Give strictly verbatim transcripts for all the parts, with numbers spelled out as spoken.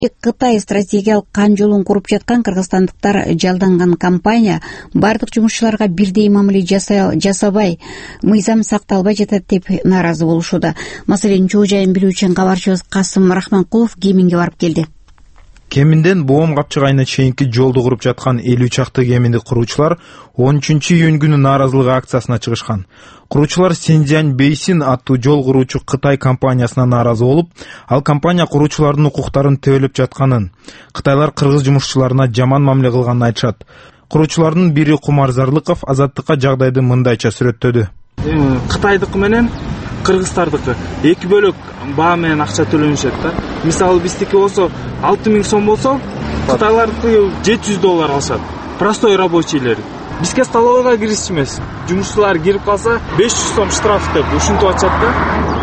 Кытай стратегиялык кан жолун куруп жаткан кыргызстандыктар жалданган компания бардык жумушчуларга бирдей мамиле жасабай, мыйзам сакталбай жатат деп нааразы болушууда. Маселенин чоо жайын билүү үчүн кабарчыбыз Касым Рахманкулов Кеминге барып келди. Кеминден Боом Капчык айына чейинки жолду куруп жаткан элүү чакты кеминди куруучулар он үчүнчү июнь күнү нааразылык акциясына чыгышкан. Куруучулар Синьцзянь Бейсин аттуу жол куруучу Кытай компаниясына нааразы болуп, ал компания куруучулардын укуктарын төөлөп жатканын, кытайлар кыргыз жумушчуларына жаман мамиле кылганын айтышат. Куруучулардын бири Кумар Зарлыков Азаттыкка жагдайды мындайча сүрөттөдү. Кытайдыкы менен кыргыздардыкы эки бөлөк баа менен акча төлөнүшөт да. Мисалы биздики болсо алты миң сом болсо, кытайлардыкы жети жүз доллар алышат. Простой рабочийлер. Бизге столовойго кириш эмес. Жумушчулар кирип калса беш жүз сом штраф деп ушинтип атышат да.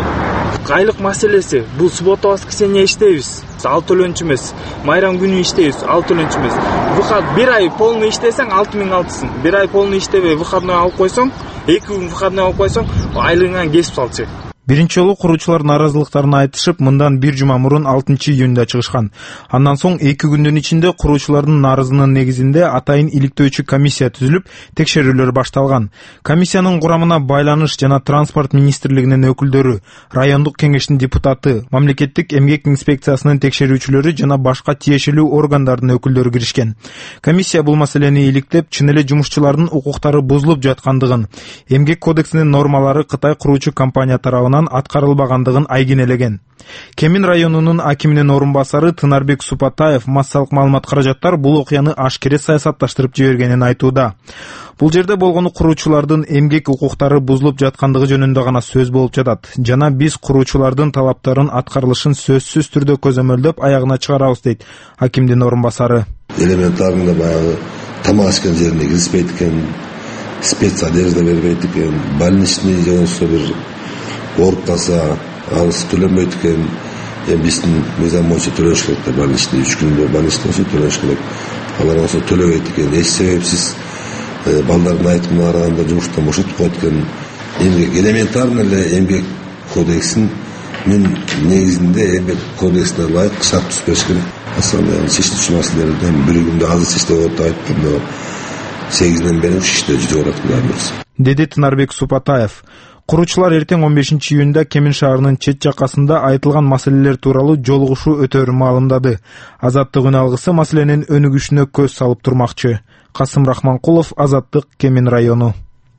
Айлык маселеси. Бул суббота воскресенье иштейбиз. Ал төлөнчү эмес. Майрам күнү иштейбиз. Ал төлөнчү эмес. Выход бир ай полный иштесең алты миң алтысың. бир ай полный иштебей выходной алып койсоң, эки күн выходной алып койсоң, айлыгыңан кесип салчу. Биринчи жолу куруучулар нааразылыктарын айтышып, мындан бир жума мурун алтынчы июнда чыгышкан. Андан соң эки күндүн ичинде куруучулардын нааразынын негизинде атайын иликтөөчү комиссия түзүлүп, текшерүүлөр башталган. Комиссиянын курамына байланыш жана транспорт министрлигинин өкүлдөрү, райондук кеңештин депутаты, мамлекеттик эмгек инспекциясынын текшерүүчүлөрү жана башка тиешелүү органдардын өкүлдөрү киришкен. Комиссия бул маселени иликтеп, чын эле жумушчулардын укуктары бузулуп жаткандыгын, эмгек кодексинин нормалары Кытай куруучу компания тарабынан аткарылбагандыгын айгинелеген. Кемин районунун акиминин орун басары Тынарбек Супатаев массалык маалымат каражаттар бул окуяны ашкере саясатташтырып жибергенин айтууда. Бул жерде болгону куруучулардын эмгек укуктары бузулуп жаткандыгы жөнүндө гана сөз болуп жатат. Жана биз куруучулардын талаптарын аткарылышын сөзсүз түрдө көзөмөлдөп аягына чыгарабыз дейт акимдин орун басары. Элементарында баягы тамак ичкен жерине киришпейт экен, спецодежда бербейт экен, больничный же болсо бир ооруп калса алыс төлөнбөйт экен. Эми биздин мыйзам боюнча төлөш керек да, больничный үч күндө больничный болсо төлөш керек. Алар болсо төлөбөйт экен. Эч себепсиз балдардын айтымына караганда жумуштан бошотуп коет экен. Эмгек элементарный эле эмгек кодексинин негизинде эмгек кодексине ылайык шарт түзүш керек. Асаны чечилчү маселелерден бири күндө азыр чечте болот айтканда сегизден бери уш иште жүзүп атат деди Тынарбек Супатаев. Куруучулар эртең он бешинчи июнда Кемин шаарынын чет жакасында айтылган маселелер тууралуу жолугушуу өтөөрүн маалымдады. Азаттык үн алгысы маселенин өнүгүшүнө көз салып турмакчы. Касым Рахманкулов, Азаттык, Кемин району.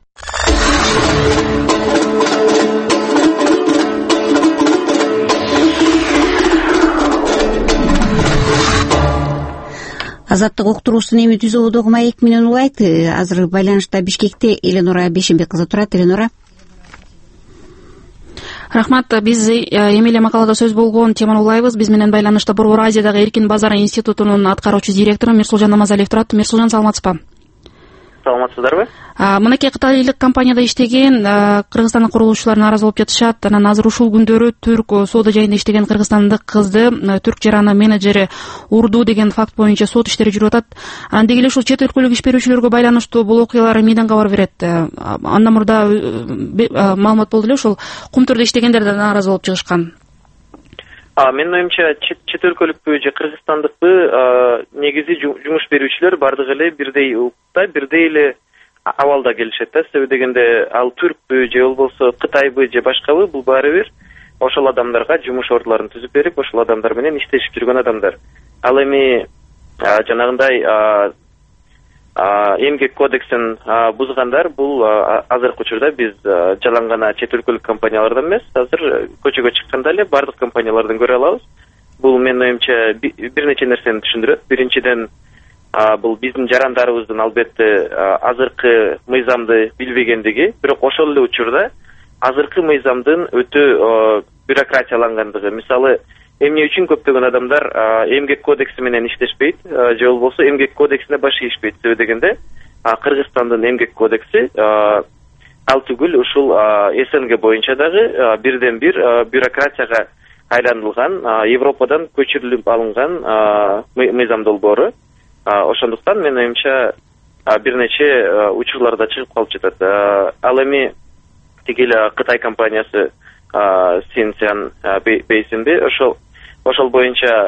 Азаттык уктуруусун эми түзөбүдөгү маек менен улайт. Азыр байланышта Бишкекте Эленора Бешенбек кызы турат. Эленора. Рахмат, биз эми эле макалада сөз болгон теманы улайбыз. Биз менен байланышта Борбор Азиядагы Эркин базар институтунун аткаруучу директору Мирсулжан Намазалиев турат. Мирсулжан, саламатсызбы? Саламатсыздарбы? Мынакей кытайлык компанияда иштеген Кыргызстандын курулуучулары нааразы болуп жатышат. Анан азыр ушул күндөрү түрк соода жайында иштеген кыргызстандык кызды түрк жарана менеджери урду деген факт боюнча сот иштери жүрүп атат. Анан деги эле ушул чет өлкөлүк иш берүүчүлөргө байланыштуу бул окуялар мыйдан кабар берет. Андан мурда маалымат болду эле, ушул Кумтурда иштегендер да нааразы болуп чыгышкан. А, менин оюмча чет өлкөлүкпү же кыргызстандыкпы негизи жумуш берүүчүлөр бардыгы эле бирдей укукта, бирдей эле абалда келишет да. Себеби дегенде ал түркпү же болбосо Кытайбы же башкабы, бул баары бир ошол адамдарга жумуш ордуларын түзүп берип, ошол адамдар менен иштешип жүргөн адамдар. Ал эми жанагындай эмгек кодексин бузгандар бул азыркы учурда биз жалаң гана чет өлкөлүк компаниялардан эмес, азыр көчөгө чыкканда эле бардык компаниялардан көрө алабыз. Бул менин оюмча бир нече нерсени түшүндүрөт. Биринчиден, бул биздин жарандарыбыздын албетте азыркы мыйзамды билбегендиги, бирок ошол эле учурда азыркы мыйзамдын өтө бюрократиялангандыгы. Мисалы, эмне үчүн көптөгөн адамдар эмгек кодекси менен иштешпейт, же болбосо эмгек кодексине баш ийишпейт. Себеби дегенде Кыргызстандын эмгек кодекси ал түгүл ушул СНГ боюнча дагы бирден бир бюрократияга айланылган, Европадан көчүрүлүп алынган мыйзам долбоору. Ошондуктан менин оюмча бир нече учурларда чыгып калып жатат. Ал эми тиги эле Кытай компаниясы Синьцзянь Бейсинби ошол ошол боюнча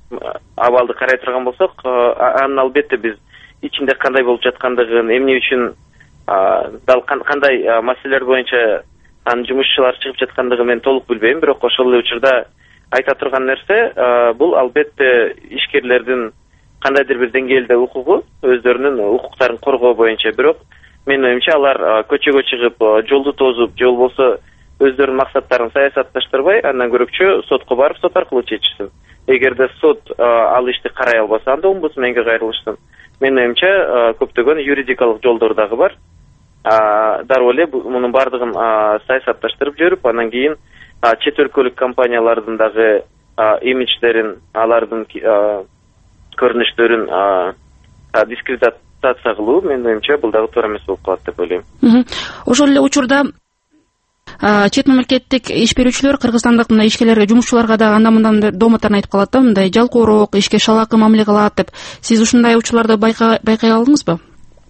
абалды карай турган болсок, анын албетте биз ичинде кандай болуп жаткандыгын, эмне үчүн дал кандай маселелер боюнча анын жумушчулар чыгып жаткандыгын мен толук билбейм, бирок ошол эле учурда айта турган нерсе бул албетте ишкерлердин кандайдыр бир деңгээлде укугу, өздөрүнүн укуктарын коргоо боюнча. Бирок менин оюмча алар көчөгө чыгып жолду тозуп, же болбосо өздөрүнүн максаттарын саясатташтырбай, андан көрөкчү сотко барып, сот аркылуу чечишсин. Эгерде сот ал ишти карай албаса, анда омбудсменге кайрылышсын. Менин оюмча көптөгөн юридикалык жолдор дагы бар. Дароо эле мунун баардыгын саясатташтырып жүрүп, анан кийин чет өлкөлүк компаниялардын дагы имидждерин, алардын көрүнүштөрүн дискредитация кылуу, менин оюмча бул дагы туура эмес болуп калат деп ойлойм. Ошол эле учурда чет мамлекеттик иш берүүчүлөр кыргызстандык мына ишкерлерге, жумушчуларга да анда мындан домотторун айтып калат да, мындай жалкоорок, ишке шалаакы мамиле кылат деп. Сиз ушундай учурларды байкай алдыңызбы?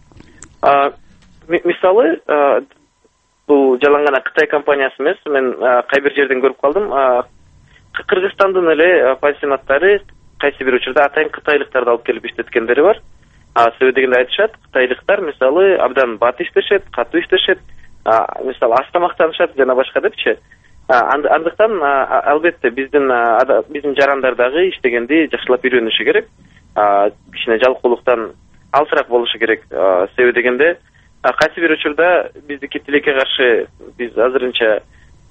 Мисалы, бул жалаң гана Кытай компаниясы эмес, мен кай бир жерден көрүп калдым. Кыргызстандын эле пансионаттары кайсы бир учурда атайын кытайлыктарды алып келип иштеткендери бар. Себеби дегенде айтышат, кытайлыктар мисалы абдан бат иштешет, катуу иштешет, мисалы аз тамактанышат жана башка депчи. Андыктан албетте биздин биздин жарандар дагы иштегенди жакшылап үйрөнүшү керек. Кичине жалкоолуктан алысыраак болушу керек. Себеби дегенде кайсы бир учурда биздики тилекке каршы биз азырынча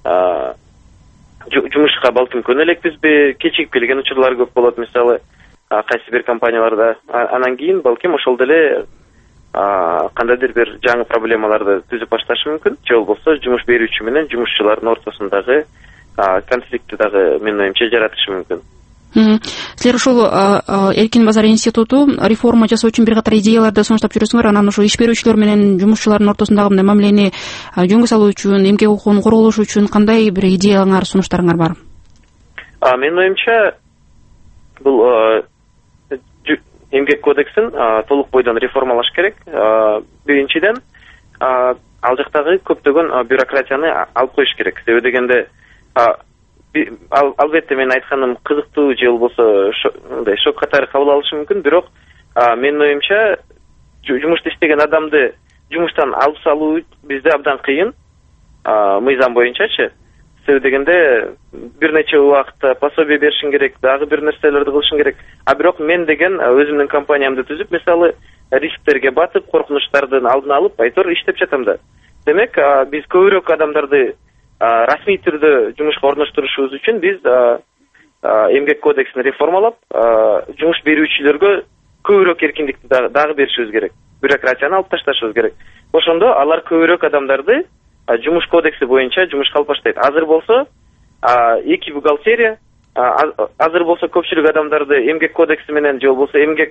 жумушка балким көнө элекпизби, кечигип келген учурлар көп болот, мисалы кайсы бир компанияларда. Анан кийин балким ошол деле кандайдыр бир жаңы проблемаларды түзүп башташы мүмкүн, же болбосо жумуш берүүчү менен жумушчулардын ортосундагы конфликтти дагы менин оюмча жаратышы мүмкүн. Силер ушул Эркин базар институту реформа жасоо үчүн бир катар идеяларды сунуштап жүрөсүңөр, анан ошо иш берүүчүлөр менен жумушчулардын ортосундагы мындай мамилени жөнгө салуу үчүн, эмгек укугунун корголушу үчүн кандай бир идеяңар, сунуштарыңар бар? Менин оюмча бул эмгек кодексин толук бойдон реформалаш керек. Биринчиден, ал жактагы көптөгөн бюрократияны алып коюш керек. Себеби дегенде албетте мен айтканым кызыктуу же болбосо мындай шок катары кабыл алышы мүмкүн, бирок менин оюмча жумушта иштеген адамды жумуштан алып салуу бизде абдан кыйын, мыйзам боюнчачы. Себеби дегенде бир нече убакытта пособие беришиң керек, дагы бир нерселерди кылышың керек. А бирок мен деген өзүмдүн компаниямды түзүп, мисалы рисктерге батып, коркунучтардын алдын алып, айтор иштеп жатам да. Демек, биз көбүрөөк адамдарды расмий түрдө жумушка орноштурушубуз үчүн биз эмгек кодексин реформалап, жумуш берүүчүлөргө көбүрөөк эркиндикти дагы беришибиз керек. Бюрократияны алып ташташыбыз керек. Ошондо алар көбүрөөк адамдарды жумуш кодекси боюнча жумушка алып баштайт. Азыр болсо эки бухгалтерия, азыр болсо көпчүлүк адамдарды эмгек кодекси менен же болбосо эмгек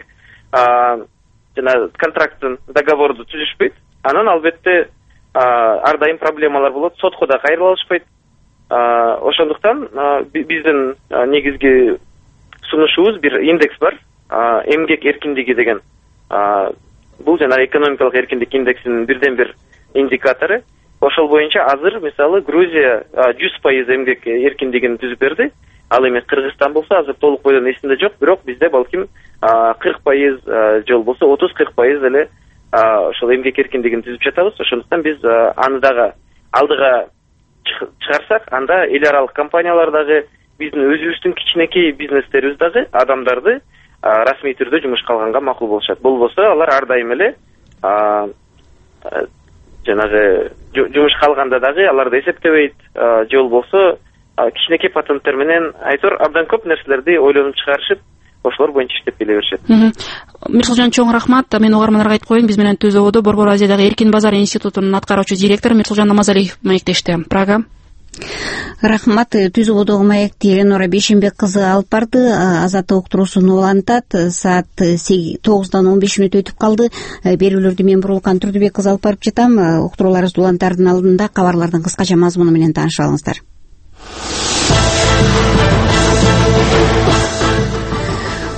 жана контракттын договорду түзүшпөйт. Анан албетте ар дайым проблемалар болот, сотко да кайрыла алышпайт. Ошондуктан биздин негизги сунушубуз бир индекс бар, эмгек эркиндиги деген. Бул жана экономикалык эркиндик индексинин бирден бир индикатору. Ошол боюнча азыр мисалы Грузия жүз пайыз эмгек эркиндигин түзүп берди. Ал эми Кыргызстан болсо азыр толук бойдон эсимде жок, бирок бизде балким кырк пайыз же болбосо отуз кырк пайыз эле ошол эмгек эркиндигин түзүп жатабыз. Ошондуктан биз аны дагы алдыга чыгарсак, анда эл аралык компаниялар дагы биздин өзүбүздүн кичинекей бизнестерибиз дагы адамдарды расмий түрдө жумушка алганга макул болушат. Болбосо алар ар дайым эле жанагы жумушка алганда дагы аларды эсептебейт, же болбосо кичинекей патенттер менен айтор абдан көп нерселерди ойлонуп чыгарышып, ошолор боюнча иштеп келе беришет. Мирсулжан, чоң рахмат. Мен угармандарга айтып коеюн, биз менен Түзөбодо Борбор Азиядагы Эркин базар институтунун аткаруучу директору Мирсулжан Намазалиев маектешти. Прага. Рахмат. Түзөбодогу маекти Эленора Бейшембек кызы алып барды. Азаттык уктуруусун улантат. Саат тогуздан он беш мүнөт өтүп калды. Берүүлөрдү мен Бурулкан Турдубек кызы алып барып жатам. Уктурууларыбызды улантардын алдында кабарлардын кыскача мазмуну менен тааныша алыңыздар.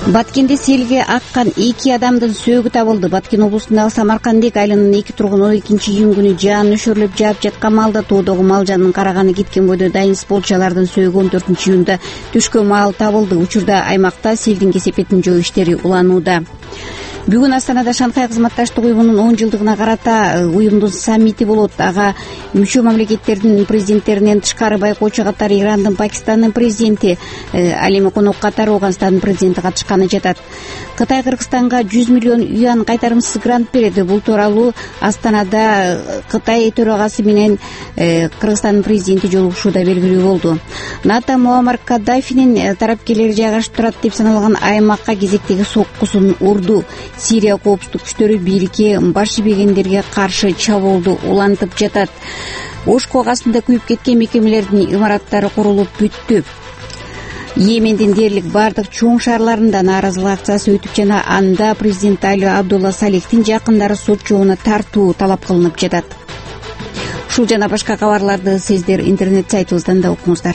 Баткенде селге аккан эки адамдын сөөгү табылды. Баткен облусундагы Самаркандек айылынын эки тургуну экинчи июнь күнү жаан өшөрүлүп жаап жаткан малда тоодогу мал жанын караганы кеткен бойдо дайынсыз болчу. Алардын сөөгү он төртүнчү июнда түшкөн маал табылды. Учурда аймакта селдин кесепетин жоо иштери уланууда. Бүгүн Астанада Шанхай кызматташтык уюмунун он жылдыгына карата уюмдун саммити болот. Ага мүчө мамлекеттердин президенттеринен тышкары байкоочу катары Ирандын, Пакистандын президенти, ал эми конок катары Ооганстандын президенти катышканы жатат. Кытай Кыргызстанга жүз миллион юан кайтарымсыз грант берди. Бул тууралуу Астанада Кытай төрагасы менен Кыргызстандын президенти жолугушууда белгилүү болду. НАТО Муаммар Каддафинин тарапкерлери жайгашып турат деп саналган аймакка кезектеги соккусун урду. Сирия коопсуздук күчтөрү бийликке баш ийбегендерге каршы чабуулду улантып жатат. Ош когасында күйүп кеткен мекемелердин имараттары курулуп бүттү. Йемендин дээрлик бардык чоң шаарларында нааразылык акциясы өтүп жана анда президент Али Абдулла Салихтин жакындары сот жообуна тартуу талап кылынып жатат. Ушул жана башка кабарларды сиздер интернет сайтыбыздан да окуңуздар.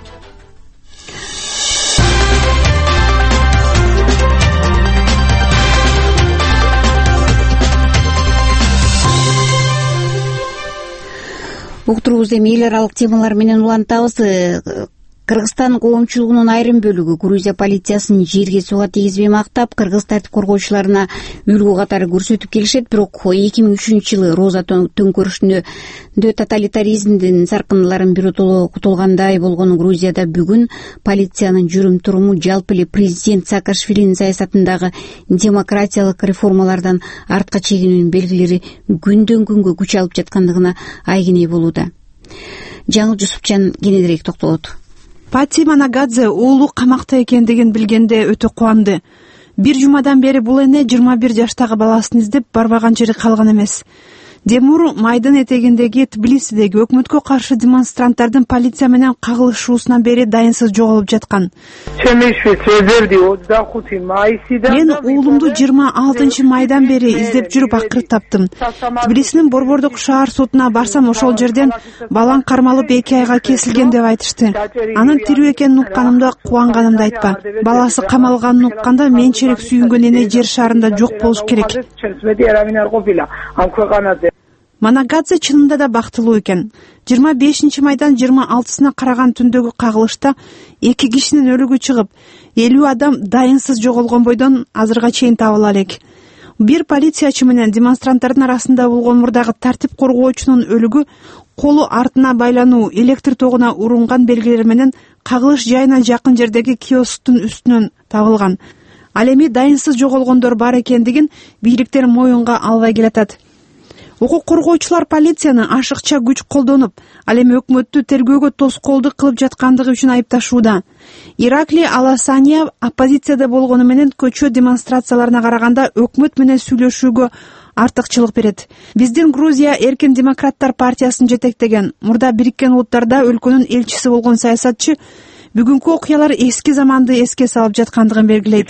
Уктуруубузду эми эл аралык темалар менен улантабыз. Кыргызстан коомчулугунун айрым бөлүгү Грузия полициясын жерге сууга тийгизбей мактап, кыргыз тартип коргоочуларына үлгү катары көрсөтүп келишет. Бирок эки миң үчүнчү жылы Роза төңкөрүшүндө тоталитаризмдин саркындыларын биротоло кутулгандай болгон Грузияда бүгүн полициянын жүрүм-туруму жалпы эле президент Саакашвилинин саясатындагы демократиялык реформалардан артка чегинүүнүн белгилери күндөн күнгө күч алып жаткандыгына айгиней болууда. Жаңыл Жусупчан кененирээк токтолот. Пати Манагадзе уулу камакта экендигин билгенде өтө кубанды. Бир жумадан бери бул эне жыйырма бир жаштагы баласын издеп барбаган жери калган эмес. Демур майдын этегиндеги Тбилисидеги өкмөткө каршы демонстранттардын полиция менен кагылышуусунан бери дайынсыз жоголуп жаткан. Мен уулумду жыйырма алтынчы майдан бери издеп жүрүп акыры таптым. Тбилисинин Борбордук шаар сотуна барсам ошол жерден балаң кармалып эки айга кесилген деп айтышты. Анын тирүү экенин укканымда кубанганымды айтпа. Баласы камалганын укканда менчерек сүйүнгөн эне жер шарында жок болуш керек. Манагадзе чынында да бактылуу экен. жыйырма бешинчи майдан жыйырма алтысына караган түндөгү кагылышта эки кишинин өлүгү чыгып, элүү адам дайынсыз жоголгон бойдон азырга чейин табыла элек. Бир полициячы менен демонстранттардын арасында болгон мурдагы тартип коргоочунун өлүгү колу артына байлануу, электр тогуна урунган белгилер менен кагылыш жайына жакын жердеги киосктун үстүнөн табылган. Ал эми дайынсыз жоголгондор бар экендигин бийликтер моюнга албай келатат. Укук коргоочулар полицияны ашыкча күч колдонуп, ал эми өкмөттү тергөөгө тоскоолдук кылып жаткандыгы үчүн айыпташууда. Иракли Аласания оппозицияда болгону менен көчө демонстрацияларына караганда өкмөт менен сүйлөшүүгө артыкчылык берет. Биздин Грузия эркин демократтар партиясын жетектеген, мурда Бириккен Улуттарда өлкөнүн элчиси болгон саясатчы бүгүнкү окуялар эски заманды эске салып жаткандыгын белгилейт.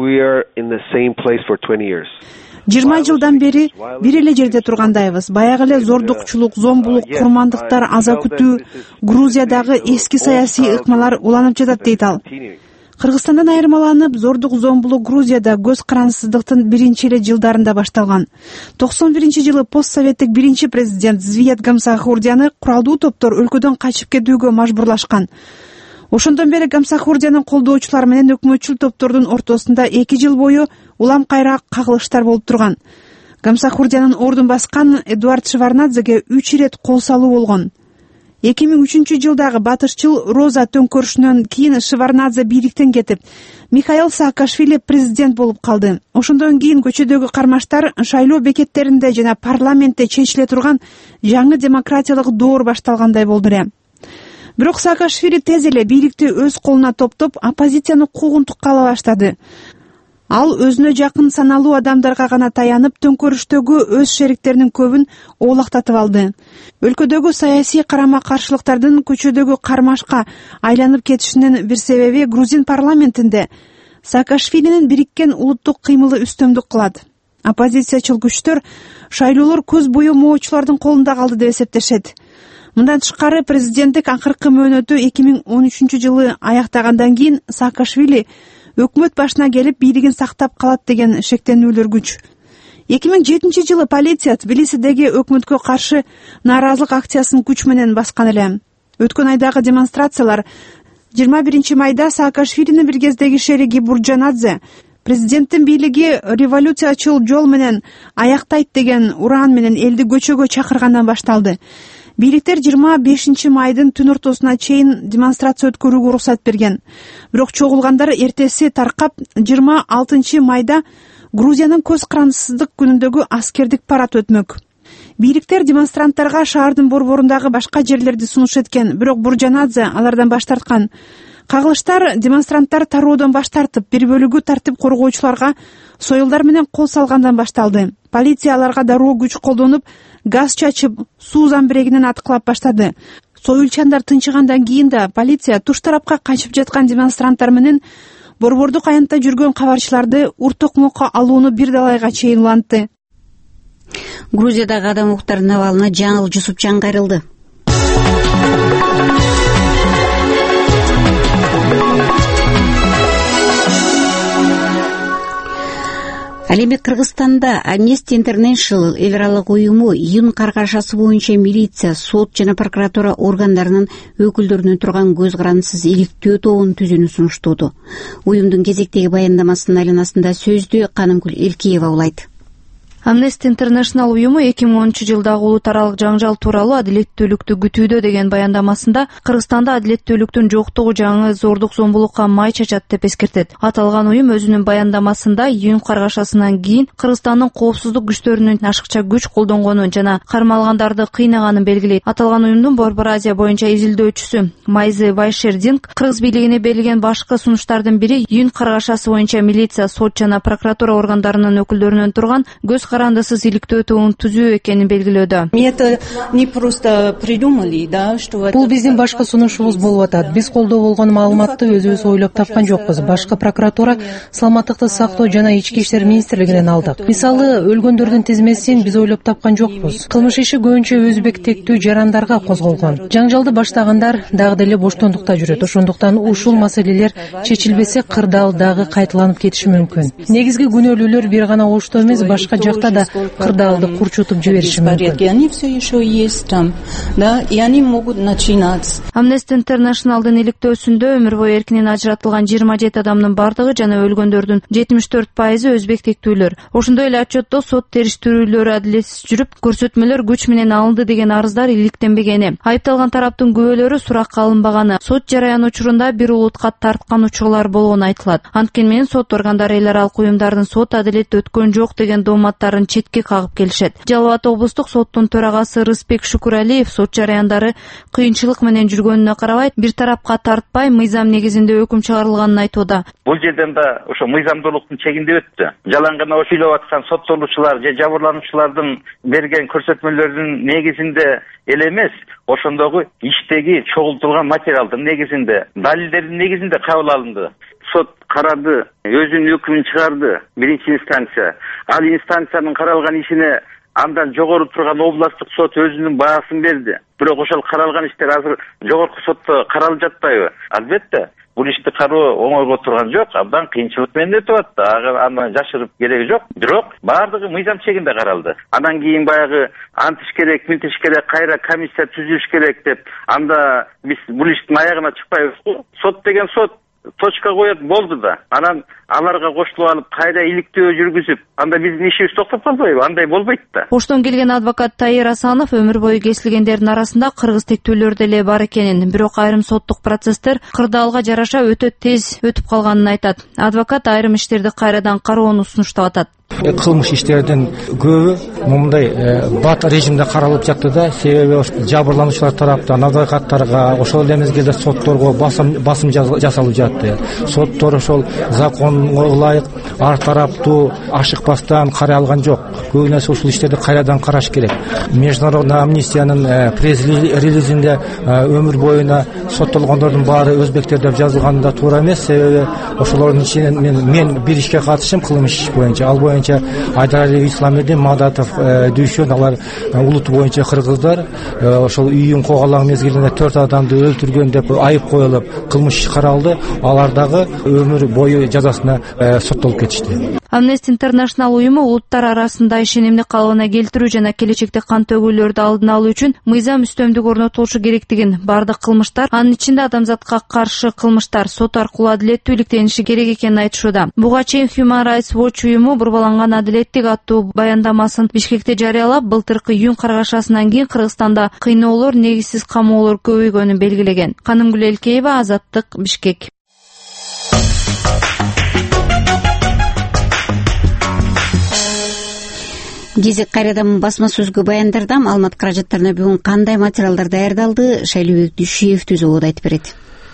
жыйырма жылдан бери бир эле жерде тургандайбыз. Баягы эле зордукчулук, зомбулук, курмандыктар, аза күтүү, Грузиядагы эски саясий ыкмалар уланып жатат дейт ал. Кыргызстандан айырмаланып, зордук, зомбулук Грузияда көз карансыздыктын биринчи эле жылдарында башталган. токсон биринчи жылы постсоветтик биринчи президент Звият Гамсахурдияны куралдуу топтор өлкөдөн качып кетүүгө мажбурлашкан. Ошондон бери Гамсахурдиянын колдоочулары менен өкмөтчүл топтордун ортосунда эки жыл бою улам кайра кагылыштар болуп турган. Гамсахурдиянын ордун баскан Эдуард Шеварднадзеге үч ирет кол салуу болгон. эки миң үчүнчү жылдагы батышчыл Роза төңкөрүшүнөн кийин Шеварднадзе бийликтен кетип, Михаил Саакашвили президент болуп калды. Ошондон кийин көчөдөгү кармаштар шайлоо бекеттеринде жана парламентте чечиле турган жаңы демократиялык доор башталгандай болду эле. Бирок Саакашвили тез эле бийликти өз колуна топтоп, оппозицияны куугунтукка ала баштады. Ал өзүнө жакын саналуу адамдарга гана таянып, төңкөрүштөгү өз шериктеринин көбүн оолактатып алды. Өлкөдөгү саясий карама-каршылыктардын көчөдөгү кармашка айланып кетишинин бир себеби грузин парламентинде Саакашвилинин бириккен улуттук кыймылы үстөмдүк кылат. Оппозициячыл күчтөр шайлоолор көз бою моочулардын колунда калды деп эсептешет. Мындан тышкары президенттик акыркы мөөнөтү эки миң он үчүнчү жылы аяктагандан кийин Саакашвили өкмөт башына келип бийлигин сактап калат деген шектенүүлөр күч. эки миң жетинчи жылы полиция Тбилисидеги өкмөткө каршы нааразылык акциясын күч менен баскан эле. Өткөн айдагы демонстрациялар жыйырма биринчи майда Саакашвилинин бир кездеги шериги Бурджанадзе президенттин бийлиги революциячыл жол менен аяктайт деген уран менен элди көчөгө чакыргандан башталды. Бийликтер жыйырма бешинчи майдын түн ортосуна чейин демонстрация өткөрүүгө уруксат берген. Бирок чогулгандар эртеси таркап жыйырма алтынчы майда Грузиянын көз карандысыздык күнүндөгү аскердик парад өтмөк. Бийликтер демонстранттарга шаардын борборундагы башка жерлерди сунуш эткен, бирок Бурджанадзе алардан баш тарткан. Кагылыштар демонстранттар тароодон баш тартып, бир бөлүгү тартип коргоочуларга союлдар менен кол салгандан башталды. Полиция аларга дароо күч колдонуп, газ чачып, суу замбирегинен аткылап баштады. Союлчандар тынчыгандан кийин да полиция туш тарапка качып жаткан демонстранттар менен борбордук аянтта жүргөн кабарчыларды уртокмокко алууну бир далайга чейин улантты. Грузиядагы адам укуктар Навалына Жаңыл Жусупчан кайрылды. Ал эми Кыргызстанда Amnesty International эл аралык уюму июнь каргашасы боюнча милиция, сот жана прокуратура органдарынын өкүлдөрүнөн турган көз карандысыз иликтөө тобун түзүүнү сунуштоодо. Уюмдун кезектеги баяндамасынын айланасында сөздү Канымгүл Элкиева улайт. Amnesty International уюму эки миң онунчу жылдагы улут аралык жаңжал тууралуу адилеттүүлүктү күтүүдө деген баяндамасында Кыргызстанда адилеттүүлүктүн жоктугу жаңы зордук зомбулукка май чачат деп эскертет. Аталган уюм өзүнүн баяндамасында июнь каргашасынан кийин Кыргызстандын коопсуздук күчтөрүнүн ашыкча күч колдонгонун жана кармалгандарды кыйнаганын белгилейт. Аталган уюмдун Борбор Азия боюнча изилдөөчүсү Майзы Вайшердинг Кыргыз бийлигине берилген башкы сунуштардын бири июнь каргашасы боюнча милиция, сот жана прокуратура органдарынын өкүлдөрүнөн турган көз карандысыз иликтөө тобун түзүү экенин белгилөөдө. Бул биздин башкы сунушубуз болуп атат. Биз колдоо болгон маалыматты өзүбүз ойлоп тапкан жокпуз. Башкы прокуратура, саламаттыкты сактоо жана ички иштер министрлигинен алдык. Мисалы, өлгөндөрдүн тизмесин биз ойлоп тапкан жокпуз. Кылмыш иши көбүнчө өзбек тектүү жарандарга козголгон. Жаңжалды баштагандар дагы деле боштондукта жүрөт. Ошондуктан ушул маселелер чечилбесе, кырдаал дагы кайталанып кетиши мүмкүн. Негизги күнөөлүүлөр бир гана ошто эмес, башка жакта да кырдаалды курчутуп жибериши мүмкүн. Amnesty International'дын иликтөөсүндө өмүр бою эркинен ажыратылган жыйырма жети адамдын бардыгы жана өлгөндөрдүн жетимиш төрт пайызы өзбек тектүүлөр. Ошондой эле отчетто сот териштирүүлөрү адилетсиз жүрүп, көрсөтмөлөр күч менен алынды деген арыздар иликтенбегени, айыпталган тараптын күбөлөрү суракка алынбаганы, сот жараяны учурунда бир улутка тарткан учурлар болгону айтылат. Анткени менен сот органдары эл аралык уюмдардын сот адилет өткөн жок деген дооматтарын четке кагып келишет. Жалал Абад облустук соттун төрагасы Рыспек Шукуралиев сот жараяндары кыйынчылык менен жүргөнүнө карабай, бир тарапка тартпай, мыйзам негизинде өкүм чыгарылганын айтууда. Бул жерден да ошо мыйзамдуулуктун чегинде өттү. Жалаң гана ойлоп аткан соттолуучулар же жабырлануучулардын берген көрсөтмөлөрүнүн негизинде эле эмес, ошондогу иштеги чогултулган материалдын негизинде, далилдердин негизинде кабыл алынды. Сот карады, өзүнүн өкүмүн чыгарды, биринчи инстанция. Ал инстанциянын каралган ишине андан жогору турган областтык сот өзүнүн баасын берди. Бирок ошол каралган иштер азыр жогорку сотто каралып жатпайбы? Албетте, бул ишти кароо оңойго турган жок, абдан кыйынчылык менен өтүп атты. Андан жашырып кереги жок. Бирок баардыгы мыйзам чегинде каралды. Андан кийин баягы антиш керек, мынтиш керек, кайра комиссия түзүш керек деп, анда биз бул иштин аягына чыкпайбыз. Сот деген сот точка коет болду да. Анан аларга кошулуп алып кайра иликтөө жүргүзүп, анда биздин ишибиз токтоп калбайбы? Андай болбойт да. Оштон келген адвокат Тайыр Асанов өмүр бою кесилгендердин арасында кыргыз тектүүлөр деле бар экенин, бирок айрым соттук процесстер кырдаалга жараша өтө тез өтүп калганын айтат. Адвокат айрым иштерди кайрадан кароону сунуштап атат. Кылмыш иштердин көбү мындай бат режимде каралып жатты да, себеби жабырлануучулар тараптан адвокаттарга, ошол эле мезгилде сотторго басым басым жасалып жатты. Соттор ошол законго ылайык ар тараптуу ашыкпастан карай алган жок. Көбүнесе ушул иштерди кайрадан караш керек. Международный амнистиянын пресс релизинде өмүр боюна соттолгондордун баары өзбектер деп жазылганы да туура эмес. Себеби ошолордун ичинен мен мен бир ишке катышым, кылмыш иш боюнча. Ал боюнча Айдаралиев Исламидин, Мадатов Дүйшөн, алар улут боюнча кыргыздар ошол үйүн когалаң мезгилинде төрт адамды өлтүргөн деп айып коюлуп кылмыш иш каралды. Алар дагы өмүр бою жазасына соттолуп кетишти. Amnesty International уюму улуттар арасында ишенимди калыбына келтирүү жана келечекте кан төгүүлөрдү алдын алуу үчүн мыйзам үстөмдүк орнотулушу керектигин, бардык кылмыштар, анын ичинде адамзатка каршы кылмыштар сот аркылуу адилеттүү иликтениши керек экенин айтышууда. Буга чейин Human Rights Watch уюму бурбаланган адилеттик аттуу баяндамасын Бишкекте жарыялап, былтыркы июнь каргашасынан кийин Кыргызстанда кыйноолор, негизсиз камоолор көбөйгөнүн белгилеген. Канымгүл Элкеева, Азаттык, Бишкек. Гезек кайрадан басма сөзгө баяндарда маалымат каражаттарына бүгүн кандай материалдар даярдалды? Шайлыбек Дүйшиев түз болуп айтып берет.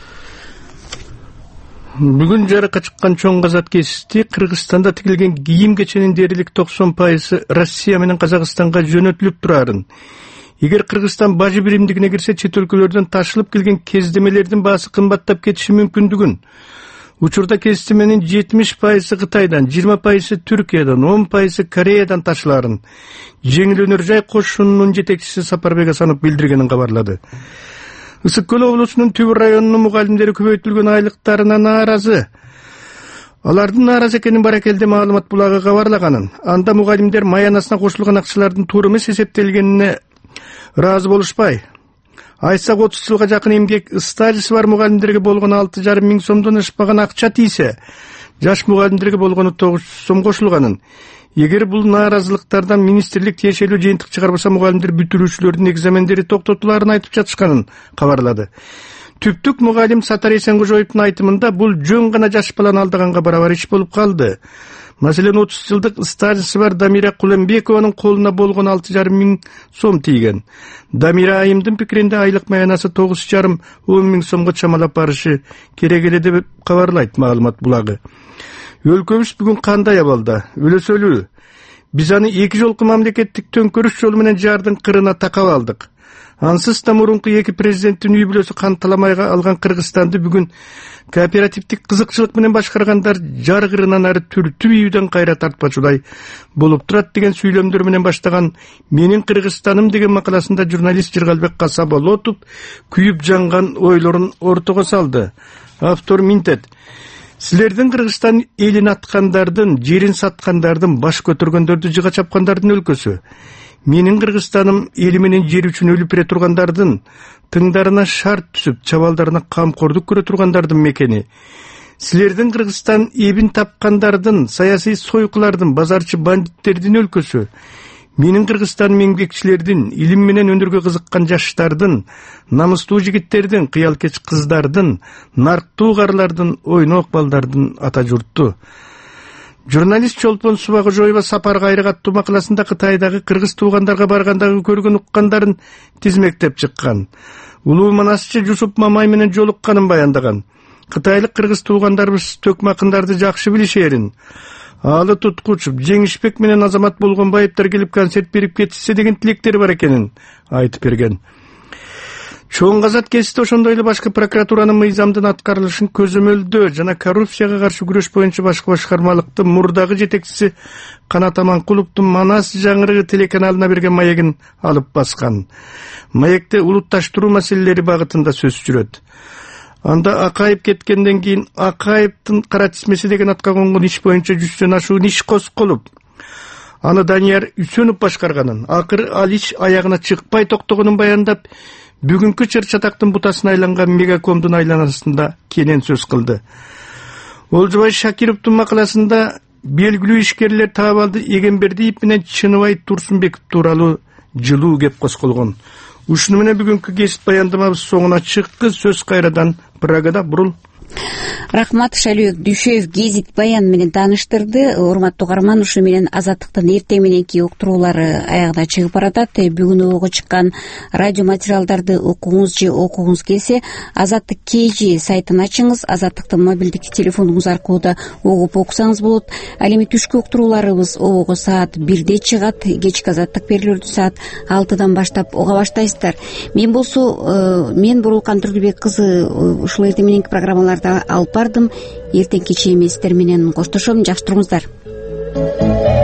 Бүгүн жарыкка чыккан чоң казат кесисти Кыргызстанда тигилген кийим кеченин дээрлик токсон пайызы Россия менен Казакстанга жөнөтүлүп турарын. Эгер Кыргызстан бажы биримдигине кирсе, чет өлкөлөрдөн ташылып келген кездемелердин баасы кымбаттап кетиши мүмкүндүгүн. Учурда кесименин жетимиш пайызы Кытайдан, жыйырма пайызы Түркиядан, он пайызы Кореядан ташыларын Жеңил өнөр жай кошунунун жетекчиси Сапарбек Асанов билдиргенин кабарлады. Ысык көл облусунун Түбүр районунун мугалимдери көбөйтүлгөн айлыктарына нааразы. Алардын нааразы экенин Баракелде маалымат булагы кабарлаганын. Анда мугалимдер маянасына кошулган акчалардын туура эмес эсептелгенине ыраазы болушпай, айсак отуз жылга жакын эмгек стажысы бар мугалимдерге болгон алты жарым миң сомдон ашпаган акча тийсе, жаш мугалимдерге болгону тогуз жүз сом кошулганын. Эгер бул нааразылыктардан министрлик тиешелүү жыйынтык чыгарбаса, мугалимдер бүтүрүүчүлөрдүн экзамендери токтотуларын айтып жатышканын кабарлады. Түптүк мугалим Сатар Эсенгожоевдун айтымында бул жөн гана жаш баланы алдаганга барабар иш болуп калды. Маселен, отуз жылдык стажысы бар Дамира Кулембекованын колуна болгон алты жарым миң сом тийген. Дамира айымдын пикиринде айлык маянасы тогуз жарым он миң сомго чамалап барышы керек эле деп кабарлайт маалымат булагы. Өлкөбүз бүгүн кандай абалда? Өлөсөлүү. Биз аны эки жолку мамлекеттик төңкөрүш жолу менен жардын кырына такап алдык. Ансыз да мурунку эки президенттин үй бүлөсү кан таламайга алган Кыргызстанды бүгүн кооперативдик кызыкчылык менен башкаргандар жар кырынан ары түртүү үйдөн кайра тартпачудай болуп турат деген сүйлөмдөр менен баштаган «Менин Кыргызстаным» деген макаласында журналист Жыргалбек Касаболотов күйүп жанган ойлорун ортого салды. Автор Минтет: силердин Кыргызстан элин аткандардын, жерин саткандардын, баш көтөргөндөрдү жыга чапкандардын өлкөсү. Менин Кыргызстаным эли менен жери үчүн өлүп бере тургандардын, тыңдарына шарт түзүп, чабалдарына камкордук көрө тургандардын мекени. Силердин Кыргызстан эбин тапкандардын, саясий сойкулардын, базарчы бандиттердин өлкөсү. Менин Кыргызстаным эмгекчилердин, илим менен өнөргө кызыккан жаштардын, намыстуу жигиттердин, кыялкеч кыздардын, нарктуу карлардын, ойнок балдардын ата журтту. Журналист Чолпон Субагожоева Сапар кайрык аттуу макаласында Кытайдагы кыргыз туугандарга баргандагы көргөн уккандарын тизмектеп чыккан. Улуу манасчы Жусуп Мамай менен жолукканын баяндаган. Кытайлык кыргыз туугандарыбыз төкмакындарды жакшы билишерин. Алы туткучуп, Жеңишбек менен Азамат Болгонбаевдер келип концерт берип кетишсе деген тилектери бар экенин айтып берген. Чоң казат кесисти ошондой эле башкы прокуратуранын мыйзамдын аткарылышын көзөмөлдөө жана коррупцияга каршы күрөш боюнча башкы башкармалыктын мурдагы жетекчиси Канат Аманкуловдун Манас жаңырыгы телеканалына берген маегин алып баскан. Маекте улутташтыруу маселелери багытында сөз жүрөт. Анда Акаев кеткенден кийин Акаевдин кара тизмеси деген атка конгон иш боюнча жүздөн ашуун иш козголуп, аны Данияр Үсөнов башкарганын, акыры ал иш аягына чыкпай токтогонун баяндап, бүгүнкү чыр-чатактын бутасына айланган мегакомдун айланасында кенен сөз кылды. Олжобай Шакировдун макаласында белгилүү ишкерлер Таабалды Эгембердиев менен Чыныбай Турсунбеков тууралуу жылуу кеп козголгон. Ушуну менен бүгүнкү кесип баяндамабыз соңуна чыкты. Сөз кайрадан Прагада Бурул Рахмат. Шайлөөбек Дүйшөев гезит баян менен тааныштырды. Урматтуу угарман, ушу менен Азаттыктын эртең мененки уктуруулары аягына чыгып баратат. Бүгүн ого чыккан радио материалдарды окуңуз же окугуңуз келсе, Азаттык kg сайтын ачыңыз. Азаттыктын мобилдик телефонуңуз аркылуу да угуп окусаңыз болот. Ал эми түшкү уктурууларыбыз ого саат бирде чыгат. Кечки Азаттык берүүлөрдү саат алтыдан баштап уга баштайсыздар. Мен болсо, мен Бурулкан Турдубек кызы ушул эртең мененки программаларда алып бардым. Эртең кечээ эместер менен коштошом. Жакшы туруңуздар.